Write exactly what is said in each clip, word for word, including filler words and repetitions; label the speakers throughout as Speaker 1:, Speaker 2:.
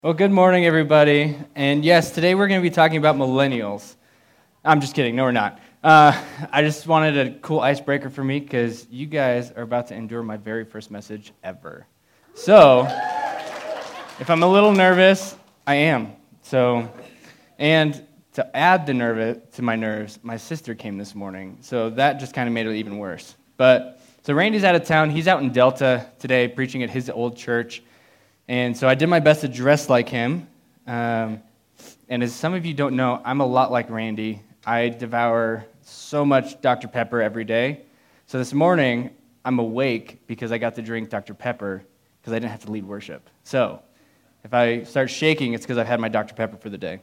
Speaker 1: Well, good morning, everybody. And yes, today we're going to be talking about millennials. I'm just kidding. No, we're not. Uh, I just wanted a cool icebreaker for me because you guys are about to endure my very first message ever. So, if I'm a little nervous, I am. So, and to add the nerve to my nerves, my sister came this morning. So that just kind of made it even worse. But so Randy's out of town. He's out in Delta today preaching at his old church. And so I did my best to dress like him. Um, and as some of you don't know, I'm a lot like Randy. I devour so much Doctor Pepper every day. So this morning, I'm awake because I got to drink Doctor Pepper because I didn't have to lead worship. So if I start shaking, it's because I've had my Doctor Pepper for the day.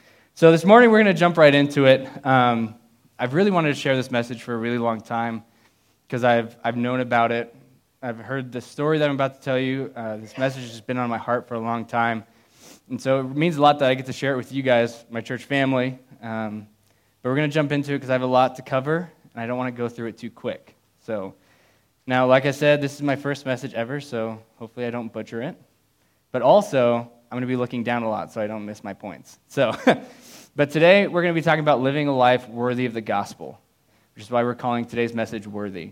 Speaker 1: So this morning, we're going to jump right into it. Um, I've really wanted to share this message for a really long time because I've I've known about it. I've heard the story that I'm about to tell you. Uh, this message has been on my heart for a long time. And so it means a lot that I get to share it with you guys, my church family. Um, but we're going to jump into it because I have a lot to cover, and I don't want to go through it too quick. So now, like I said, this is my first message ever, so hopefully I don't butcher it. But also, I'm going to be looking down a lot so I don't miss my points. So, but today, we're going to be talking about living a life worthy of the gospel, which is why we're calling today's message Worthy.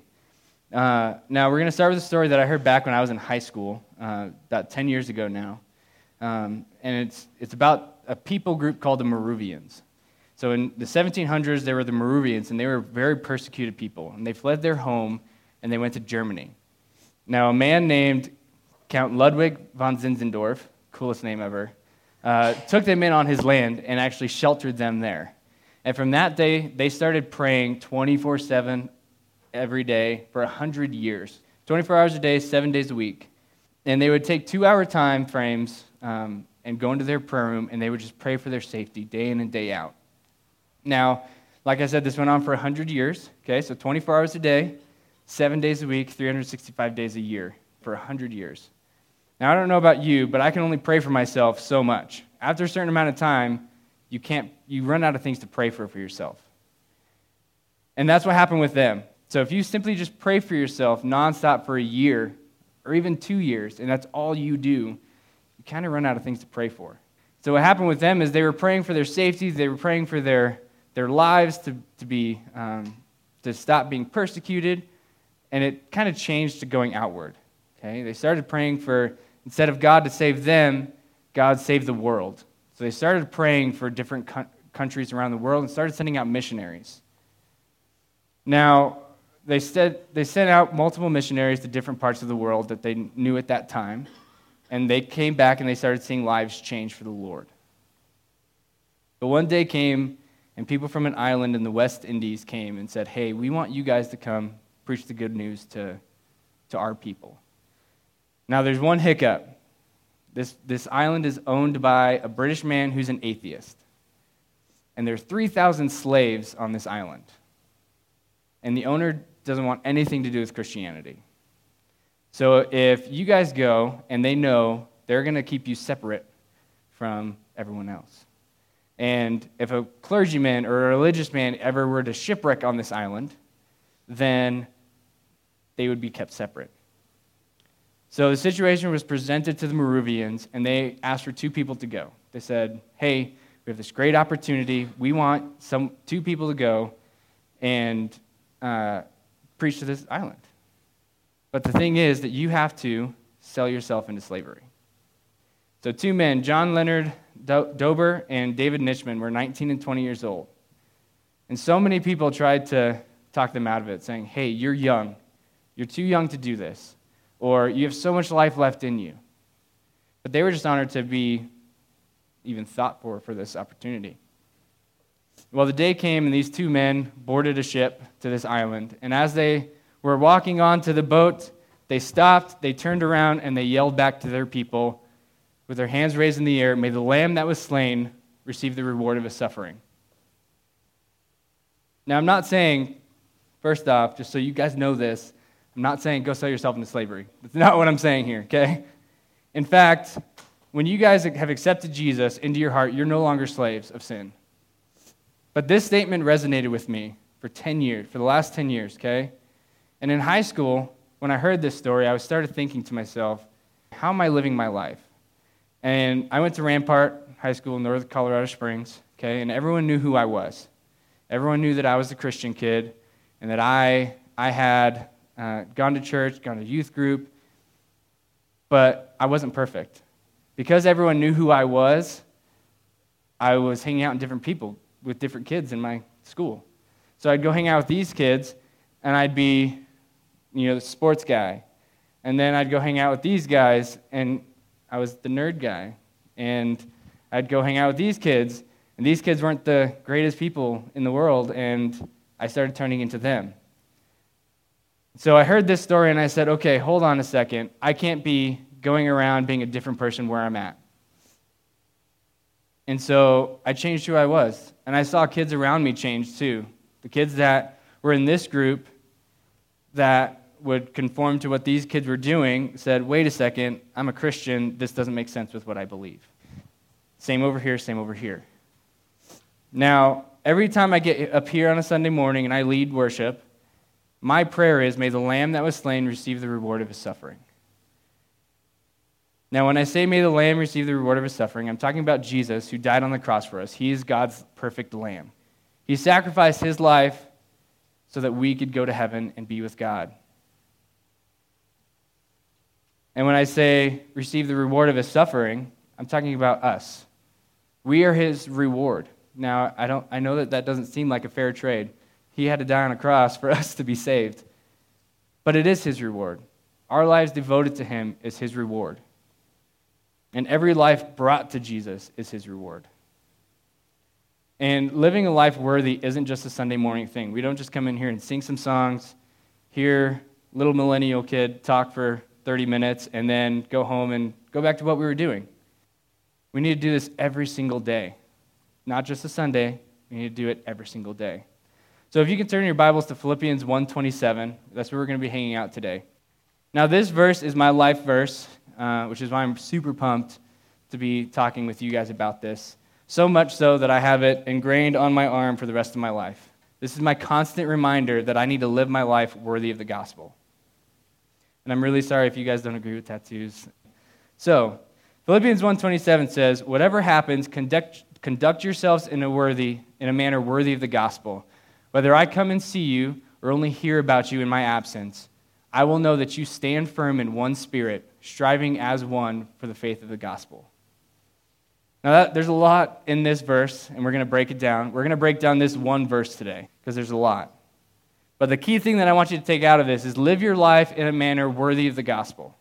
Speaker 1: Uh, now, we're going to start with a story that I heard back when I was in high school, uh, about ten years ago now. Um, and it's it's about a people group called the Moravians. So in the seventeen hundreds, there were the Moravians, and they were very persecuted people. And they fled their home, and they went to Germany. Now, a man named Count Ludwig von Zinzendorf, coolest name ever, uh, took them in on his land and actually sheltered them there. And from that day, they started praying twenty-four seven every day for one hundred years, twenty-four hours a day, seven days a week. And they would take two-hour time frames um, and go into their prayer room, and they would just pray for their safety day in and day out. Now, like I said, this went on for one hundred years, okay, so twenty-four hours a day, seven days a week, three hundred sixty-five days a year for one hundred years. Now, I don't know about you, but I can only pray for myself so much. After a certain amount of time, you can't, you run out of things to pray for for yourself. And that's what happened with them. So if you simply just pray for yourself nonstop for a year or even two years, and that's all you do, you kind of run out of things to pray for. So what happened with them is they were praying for their safety, they were praying for their, their lives to, to be um, to stop being persecuted, and it kind of changed to going outward. Okay, they started praying for, instead of God to save them, God save the world. So they started praying for different co- countries around the world and started sending out missionaries. Now, They said they sent out multiple missionaries to different parts of the world that they knew at that time, and they came back and they started seeing lives change for the Lord. But one day came, and people from an island in the West Indies came and said, "Hey, we want you guys to come preach the good news to, to our people." Now, there's one hiccup. This, this island is owned by a British man who's an atheist, and there's three thousand slaves on this island, and the owner doesn't want anything to do with Christianity. So if you guys go and they know, they're going to keep you separate from everyone else. And if a clergyman or a religious man ever were to shipwreck on this island, then they would be kept separate. So the situation was presented to the Moravians, and they asked for two people to go. They said, "Hey, we have this great opportunity. We want some two people to go and uh, preach to this island. But the thing is that you have to sell yourself into slavery." So two men, John Leonard Do- Dober and David Nitschmann, were nineteen and twenty years old. And so many people tried to talk them out of it, saying, "Hey, you're young. You're too young to do this." Or, "You have so much life left in you." But they were just honored to be even thought for for this opportunity. Well, the day came, and these two men boarded a ship to this island. And as they were walking onto the boat, they stopped, they turned around, and they yelled back to their people with their hands raised in the air, "May the lamb that was slain receive the reward of his suffering." Now, I'm not saying, first off, just so you guys know this, I'm not saying go sell yourself into slavery. That's not what I'm saying here, okay? In fact, when you guys have accepted Jesus into your heart, you're no longer slaves of sin. But this statement resonated with me for ten years, for the last ten years, okay? And in high school, when I heard this story, I started thinking to myself, how am I living my life? And I went to Rampart High School in North Colorado Springs, okay, and everyone knew who I was. Everyone knew that I was a Christian kid and that I I had uh, gone to church, gone to youth group, but I wasn't perfect. Because everyone knew who I was, I was hanging out with different people, with different kids in my school. So I'd go hang out with these kids, and I'd be, you know, the sports guy. And then I'd go hang out with these guys, and I was the nerd guy. And I'd go hang out with these kids, and these kids weren't the greatest people in the world, and I started turning into them. So I heard this story, and I said, okay, hold on a second. I can't be going around being a different person where I'm at. And so I changed who I was. And I saw kids around me change too. The kids that were in this group that would conform to what these kids were doing said, wait a second, I'm a Christian. This doesn't make sense with what I believe. Same over here, same over here. Now, every time I get up here on a Sunday morning and I lead worship, my prayer is, may the Lamb that was slain receive the reward of his suffering. Now, when I say may the Lamb receive the reward of his suffering, I'm talking about Jesus who died on the cross for us. He is God's perfect Lamb. He sacrificed his life so that we could go to heaven and be with God. And when I say receive the reward of his suffering, I'm talking about us. We are his reward. Now, I don't. I know that that doesn't seem like a fair trade. He had to die on a cross for us to be saved. But it is his reward. Our lives devoted to him is his reward. And every life brought to Jesus is his reward. And living a life worthy isn't just a Sunday morning thing. We don't just come in here and sing some songs, hear little millennial kid talk for thirty minutes, and then go home and go back to what we were doing. We need to do this every single day. Not just a Sunday, we need to do it every single day. So if you can turn your Bibles to Philippians one twenty-seven, that's where we're going to be hanging out today. Now this verse is my life verse, uh, which is why I'm super pumped to be talking with you guys about this. So much so that I have it ingrained on my arm for the rest of my life. This is my constant reminder that I need to live my life worthy of the gospel. And I'm really sorry if you guys don't agree with tattoos. So, Philippians one twenty-seven says, whatever happens, conduct, conduct yourselves in a worthy, in a manner worthy of the gospel. Whether I come and see you or only hear about you in my absence, I will know that you stand firm in one spirit, striving as one for the faith of the gospel. Now, that, there's a lot in this verse, and we're going to break it down. We're going to break down this one verse today, because there's a lot. But the key thing that I want you to take out of this is live your life in a manner worthy of the gospel.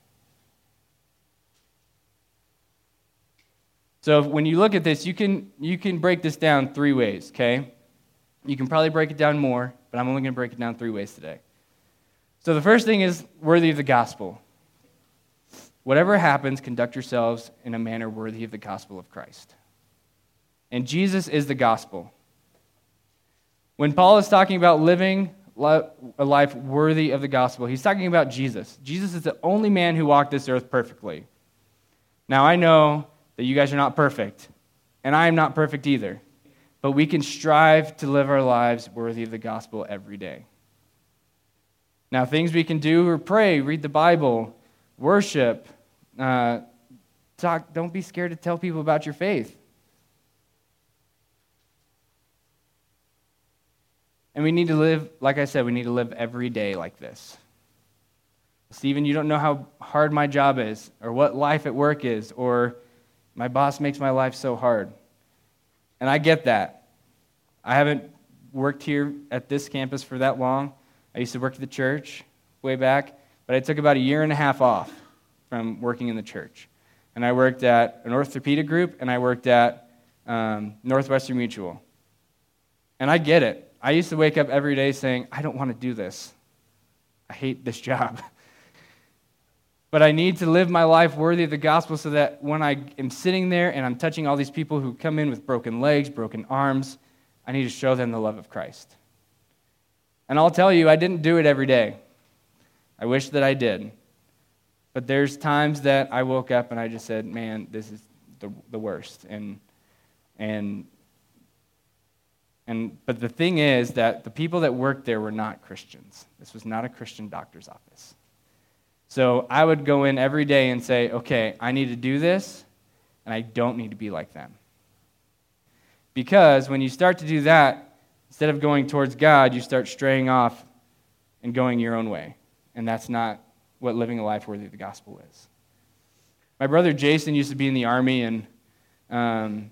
Speaker 1: So when you look at this, you can you can break this down three ways, okay? You can probably break it down more, but I'm only going to break it down three ways today. So the first thing is worthy of the gospel. Whatever happens, conduct yourselves in a manner worthy of the gospel of Christ. And Jesus is the gospel. When Paul is talking about living a life worthy of the gospel, he's talking about Jesus. Jesus is the only man who walked this earth perfectly. Now, I know that you guys are not perfect, and I am not perfect either. But we can strive to live our lives worthy of the gospel every day. Now, things we can do are pray, read the Bible, worship, uh, talk. Don't be scared to tell people about your faith. And we need to live, like I said, we need to live every day like this. Stephen, you don't know how hard my job is, or what life at work is, or my boss makes my life so hard. And I get that. I haven't worked here at this campus for that long. I used to work at the church way back, but I took about a year and a half off from working in the church. And I worked at an orthopedic group, and I worked at um, Northwestern Mutual. And I get it. I used to wake up every day saying, I don't want to do this. I hate this job. But I need to live my life worthy of the gospel so that when I am sitting there and I'm touching all these people who come in with broken legs, broken arms, I need to show them the love of Christ. And I'll tell you, I didn't do it every day. I wish that I did. But there's times that I woke up and I just said, man, this is the, the worst. And and and but the thing is that the people that worked there were not Christians. This was not a Christian doctor's office. So I would go in every day and say, okay, I need to do this, and I don't need to be like them. Because when you start to do that, instead of going towards God, you start straying off and going your own way. And that's not what living a life worthy of the gospel is. My brother Jason used to be in the Army, and um,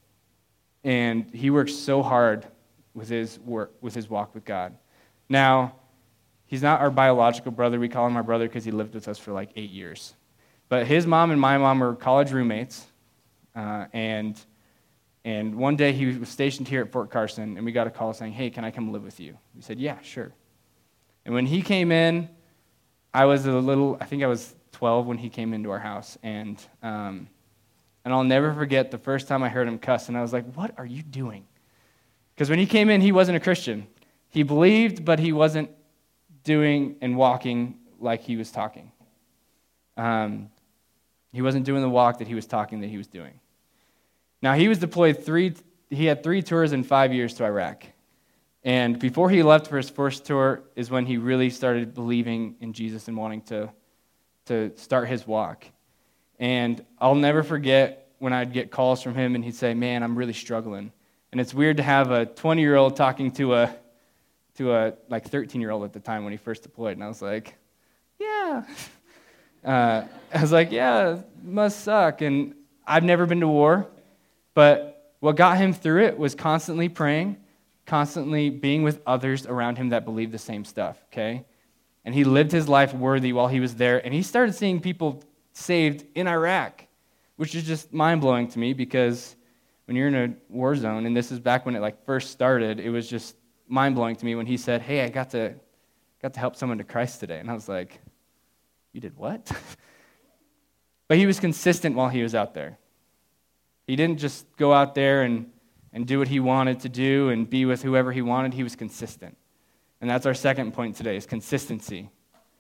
Speaker 1: and he works so hard with his work, with his walk with God. Now, he's not our biological brother. We call him our brother because he lived with us for like eight years. But his mom and my mom were college roommates, uh, and and one day he was stationed here at Fort Carson, and we got a call saying, "Hey, can I come live with you?" We said, "Yeah, sure." And when he came in, I was a little, I think I was twelve when he came into our house, and um, and I'll never forget the first time I heard him cuss, and I was like, "What are you doing?" Because when he came in, he wasn't a Christian. He believed, but he wasn't doing and walking like he was talking. Um, he wasn't doing the walk that he was talking that he was doing. Now, he was deployed three, he had three tours in five years to Iraq. And before he left for his first tour is when he really started believing in Jesus and wanting to, to start his walk. And I'll never forget when I'd get calls from him and he'd say, "Man, I'm really struggling." And it's weird to have a twenty-year-old talking to a to a like thirteen-year-old at the time when he first deployed. And I was like, yeah. Uh, I was like, yeah, it must suck. And I've never been to war, but what got him through it was constantly praying, constantly being with others around him that believed the same stuff, okay? And he lived his life worthy while he was there, and he started seeing people saved in Iraq, which is just mind-blowing to me because when you're in a war zone, and this is back when it like first started, it was just mind-blowing to me when he said, "Hey, I got to got to help someone to Christ today." And I was like, "You did what?" But he was consistent while he was out there. He didn't just go out there and, and do what he wanted to do and be with whoever he wanted. He was consistent. And that's our second point today, is consistency.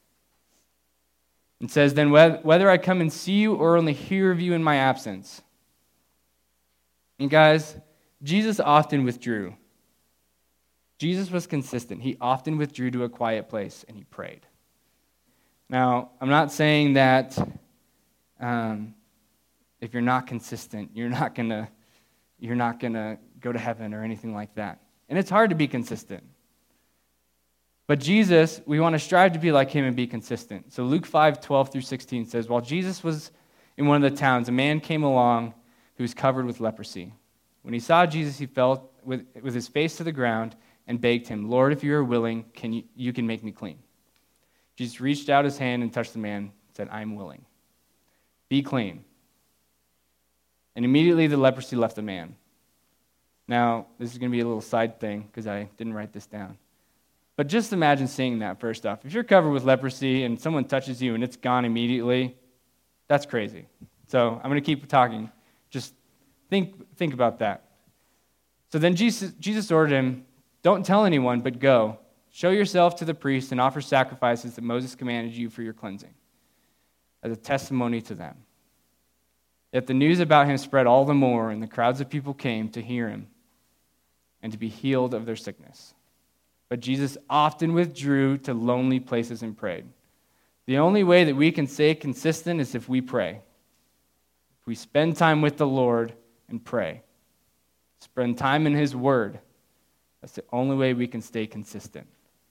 Speaker 1: It says, "Then whether I come and see you or only hear of you in my absence." And guys, Jesus often withdrew. Jesus was consistent. He often withdrew to a quiet place and he prayed. Now, I'm not saying that um, if you're not consistent, you're not gonna you're not gonna go to heaven or anything like that. And it's hard to be consistent. But Jesus, we want to strive to be like him and be consistent. So Luke five, twelve through sixteen says, "While Jesus was in one of the towns, a man came along who was covered with leprosy. When he saw Jesus, he fell with, with his face to the ground and begged him, 'Lord, if you are willing, can you, you can make me clean.' Jesus reached out his hand and touched the man and said, 'I am willing. Be clean.' And immediately the leprosy left the man." Now, this is going to be a little side thing because I didn't write this down. But just imagine seeing that first off. If you're covered with leprosy and someone touches you and it's gone immediately, that's crazy. So I'm going to keep talking. Just think think about that. So then Jesus, Jesus ordered him, "Don't tell anyone, but go. Show yourself to the priest and offer sacrifices that Moses commanded you for your cleansing, as a testimony to them." Yet the news about him spread all the more, and the crowds of people came to hear him and to be healed of their sickness. But Jesus often withdrew to lonely places and prayed. The only way that we can stay consistent is if we pray. If we spend time with the Lord and pray. Spend time in his word. That's the only way we can stay consistent.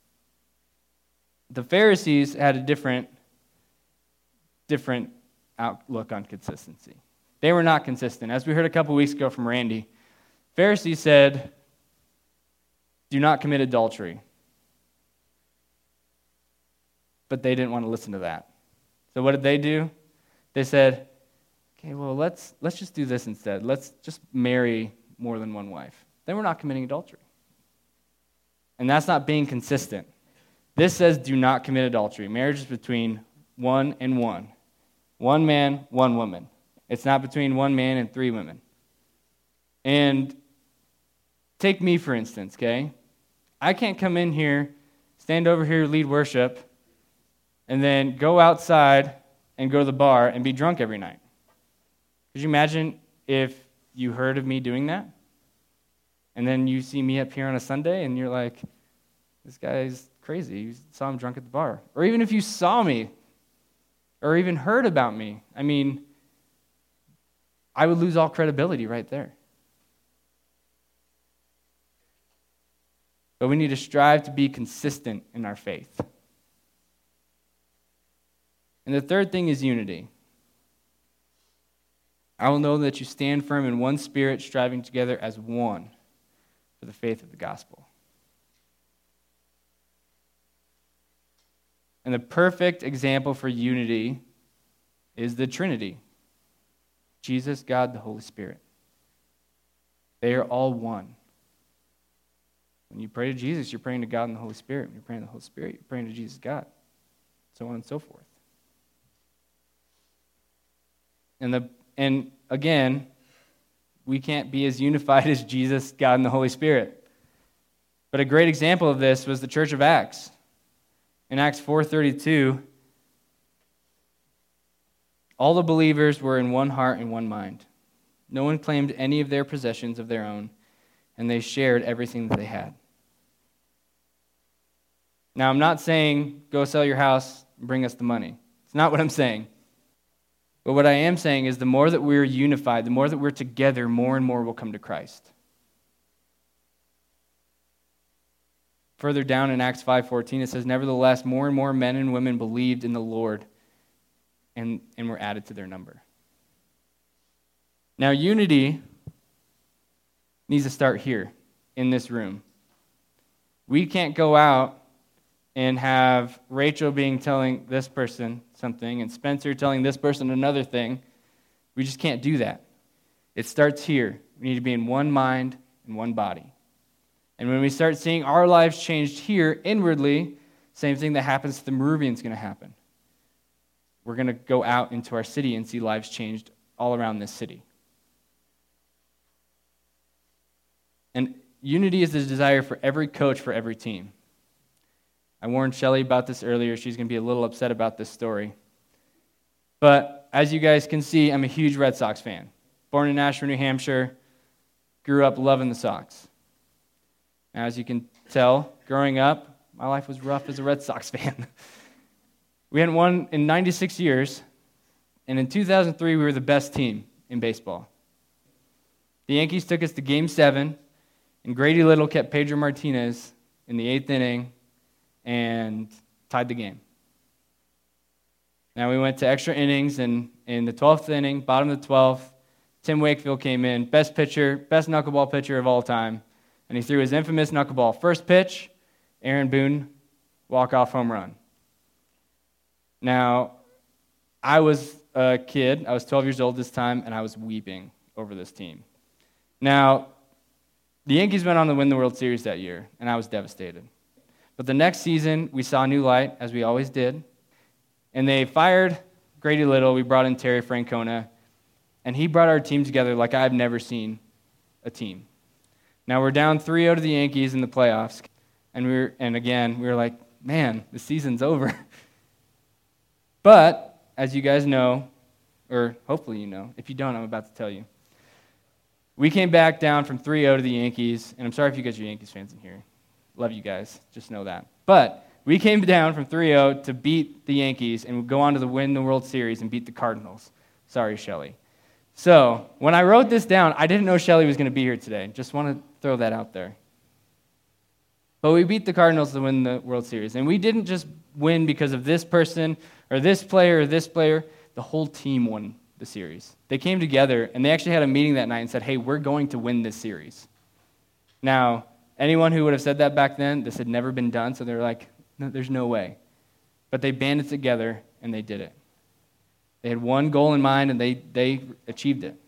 Speaker 1: The Pharisees had a different, different outlook on consistency. They were not consistent. As we heard a couple weeks ago from Randy, Pharisees said, "Do not commit adultery." But they didn't want to listen to that. So what did they do? They said, "Okay, well, let's let's just do this instead. Let's just marry more than one wife." Then we're not committing adultery. And that's not being consistent. This says do not commit adultery. Marriage is between one and one. One man, one woman. It's not between one man and three women. And take me, for instance, okay? I can't come in here, stand over here, lead worship, and then go outside and go to the bar and be drunk every night. Could you imagine if you heard of me doing that? And then you see me up here on a Sunday and you're like, this guy's crazy. You saw him drunk at the bar. Or even if you saw me or even heard about me. I mean, I would lose all credibility right there. But we need to strive to be consistent in our faith. And the third thing is unity. I will know that you stand firm in one spirit, striving together as one for the faith of the gospel. And the perfect example for unity is the Trinity. Jesus, God, the Holy Spirit. They are all one. When you pray to Jesus, you're praying to God and the Holy Spirit. When you're praying to the Holy Spirit, you're praying to Jesus, God. So on and so forth. And the and again, we can't be as unified as Jesus, God, and the Holy Spirit. But a great example of this was the church of Acts. In Acts four thirty-two, all the believers were in one heart and one mind. No one claimed any of their possessions of their own, and they shared everything that they had. Now, I'm not saying go sell your house and bring us the money. It's not what I'm saying. But what I am saying is the more that we're unified, the more that we're together, more and more will come to Christ. Further down in Acts five fourteen, it says, "Nevertheless, more and more men and women believed in the Lord and, and were added to their number." Now, unity needs to start here, in this room. We can't go out and have Rachel being telling this person something and Spencer telling this person another thing. We just can't do that. It starts here. We need to be in one mind and one body. And when we start seeing our lives changed here inwardly, same thing that happens to the Moravian is going to happen. We're going to go out into our city and see lives changed all around this city. And unity is the desire for every coach, for every team. I warned Shelly about this earlier. She's going to be a little upset about this story. But as you guys can see, I'm a huge Red Sox fan. Born in Ashford, New Hampshire, grew up loving the Sox. Now, as you can tell, growing up, my life was rough as a Red Sox fan. We hadn't won in ninety-six years, and in two thousand three, we were the best team in baseball. The Yankees took us to Game seven, and Grady Little kept Pedro Martinez in the eighth inning and tied the game. Now we went to extra innings, and in the twelfth inning, bottom of the twelfth, Tim Wakefield came in, best pitcher, best knuckleball pitcher of all time, and he threw his infamous knuckleball. First pitch, Aaron Boone, walk-off home run. Now, I was a kid, I was twelve years old this time, and I was weeping over this team. Now, the Yankees went on to win the World Series that year, and I was devastated. But the next season, we saw new light, as we always did, and they fired Grady Little. We brought in Terry Francona, and he brought our team together like I've never seen a team. Now we're down three oh to the Yankees in the playoffs, and we were, and again, we were like, man, the season's over. But, as you guys know, or hopefully you know, if you don't, I'm about to tell you, we came back down from three oh to the Yankees, and I'm sorry if you guys are Yankees fans in here. Love you guys, just know that. But we came down from three oh to beat the Yankees and go on to the win the World Series and beat the Cardinals. Sorry, Shelly. So, when I wrote this down, I didn't know Shelly was going to be here today. Just want to throw that out there. But we beat the Cardinals to win the World Series. And we didn't just win because of this person or this player or this player. The whole team won the series. They came together, and they actually had a meeting that night and said, hey, we're going to win this series. Now, anyone who would have said that back then, this had never been done, so they're like, no, there's no way. But they banded together, and they did it. They had one goal in mind, and they, they achieved it.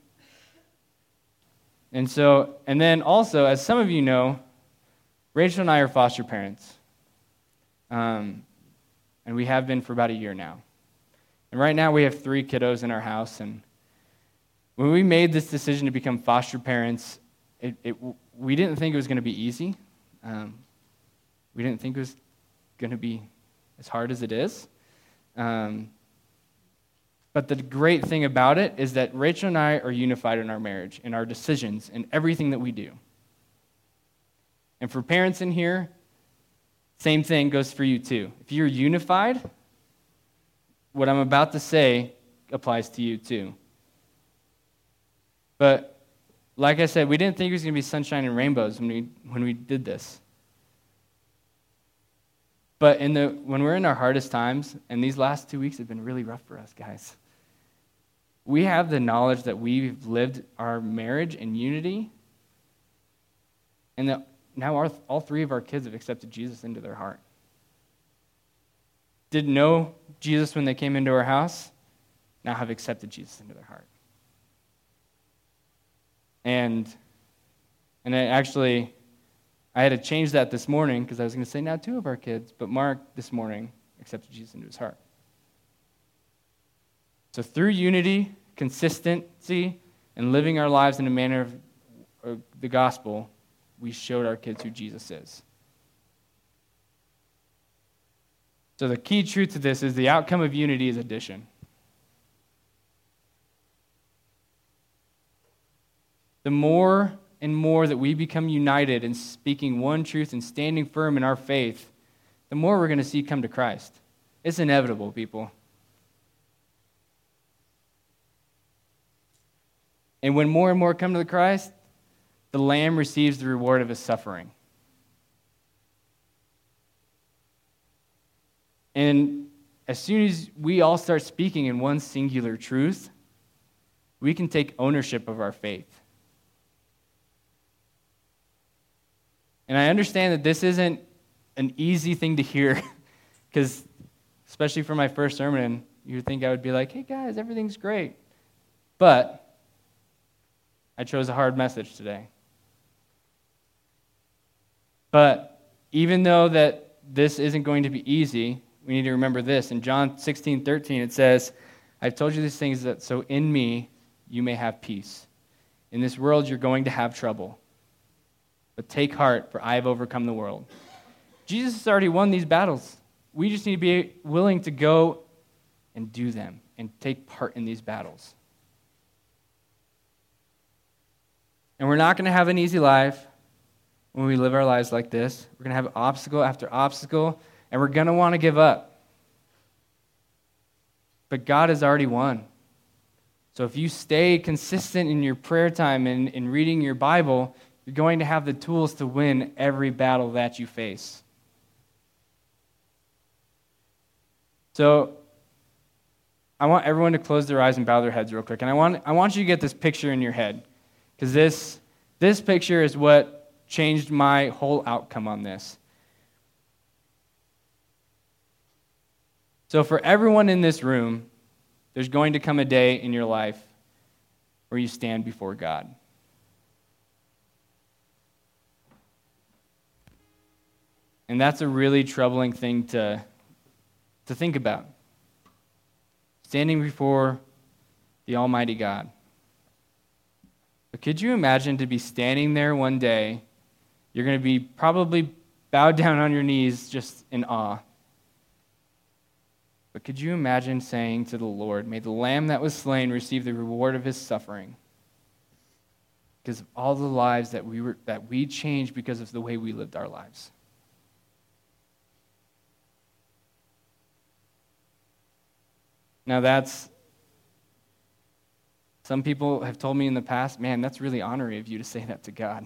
Speaker 1: And so, and then also, as some of you know, Rachel and I are foster parents. Um, and we have been for about a year now. And right now we have three kiddos in our house, and when we made this decision to become foster parents, it, it, we didn't think it was going to be easy. Um, we didn't think it was going to be as hard as it is. Um, but the great thing about it is that Rachel and I are unified in our marriage, in our decisions, in everything that we do. And for parents in here, same thing goes for you too. If you're unified, what I'm about to say applies to you too. But like I said, we didn't think it was going to be sunshine and rainbows when we when we did this. But in the when we're in our hardest times, and these last two weeks have been really rough for us, guys, we have the knowledge that we've lived our marriage in unity, and that now our, all three of our kids have accepted Jesus into their heart. Didn't know Jesus when they came into our house, now have accepted Jesus into their heart. And and I actually, I had to change that this morning because I was going to say now two of our kids, but Mark this morning accepted Jesus into his heart. So through unity, consistency, and living our lives in a manner of, of the gospel, we showed our kids who Jesus is. So the key truth to this is the outcome of unity is addition. The more and more that we become united in speaking one truth and standing firm in our faith, the more we're going to see come to Christ. It's inevitable, people. And when more and more come to the Christ, the Lamb receives the reward of his suffering. And as soon as we all start speaking in one singular truth, we can take ownership of our faith. And I understand that this isn't an easy thing to hear, because especially for my first sermon, you would think I would be like, hey guys, everything's great. But I chose a hard message today. But even though that this isn't going to be easy, we need to remember this. In John sixteen thirteen, it says, I've told you these things that so in me you may have peace. In this world you're going to have trouble. But take heart, for I have overcome the world. Jesus has already won these battles. We just need to be willing to go and do them and take part in these battles. And we're not going to have an easy life when we live our lives like this. We're going to have obstacle after obstacle, and we're going to want to give up. But God has already won. So if you stay consistent in your prayer time and in reading your Bible, you're going to have the tools to win every battle that you face. So I want everyone to close their eyes and bow their heads real quick. And I want I want you to get this picture in your head, because this, this picture is what changed my whole outcome on this. So for everyone in this room, there's going to come a day in your life where you stand before God. And that's a really troubling thing to, to think about. Standing before the Almighty God. But could you imagine to be standing there one day, you're going to be probably bowed down on your knees just in awe. But could you imagine saying to the Lord, may the Lamb that was slain receive the reward of his suffering? Because of all the lives that we were that we changed because of the way we lived our lives. Now that's, some people have told me in the past, man, that's really honorary of you to say that to God.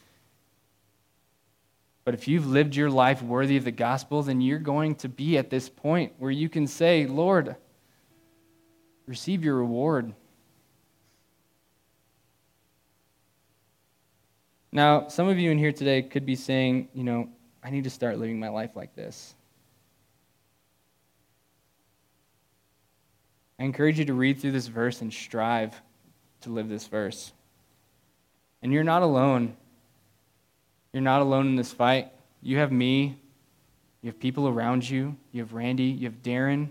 Speaker 1: But if you've lived your life worthy of the gospel, then you're going to be at this point where you can say, Lord, receive your reward. Now, some of you in here today could be saying, you know, I need to start living my life like this. I encourage you to read through this verse and strive to live this verse. And you're not alone. You're not alone in this fight. You have me. You have people around you. You have Randy. You have Darren.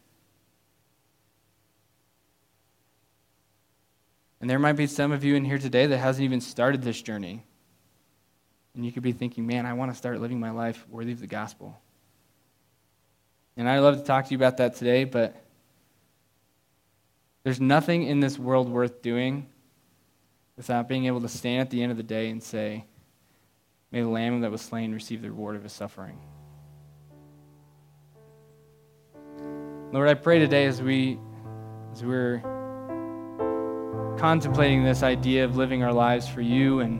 Speaker 1: And there might be some of you in here today that hasn't even started this journey. And you could be thinking, man, I want to start living my life worthy of the gospel. And I'd love to talk to you about that today, but there's nothing in this world worth doing without being able to stand at the end of the day and say, may the Lamb that was slain receive the reward of his suffering. Lord, I pray today as we, as we're contemplating this idea of living our lives for you and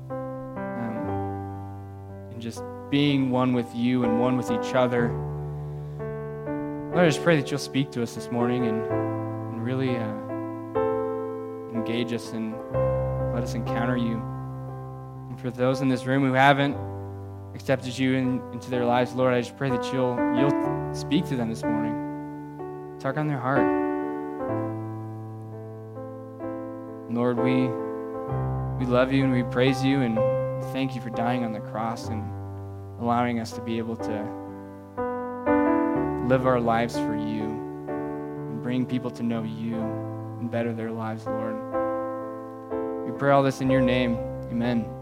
Speaker 1: um, and just being one with you and one with each other. Lord, I just pray that you'll speak to us this morning and, and really uh, engage us and let us encounter you. And for those in this room who haven't accepted you in, into their lives, Lord, I just pray that you'll you'll speak to them this morning. Talk on their heart. Lord, we we love you and we praise you and thank you for dying on the cross and allowing us to be able to live our lives for you and bring people to know you and better their lives, Lord. We pray all this in your name. Amen.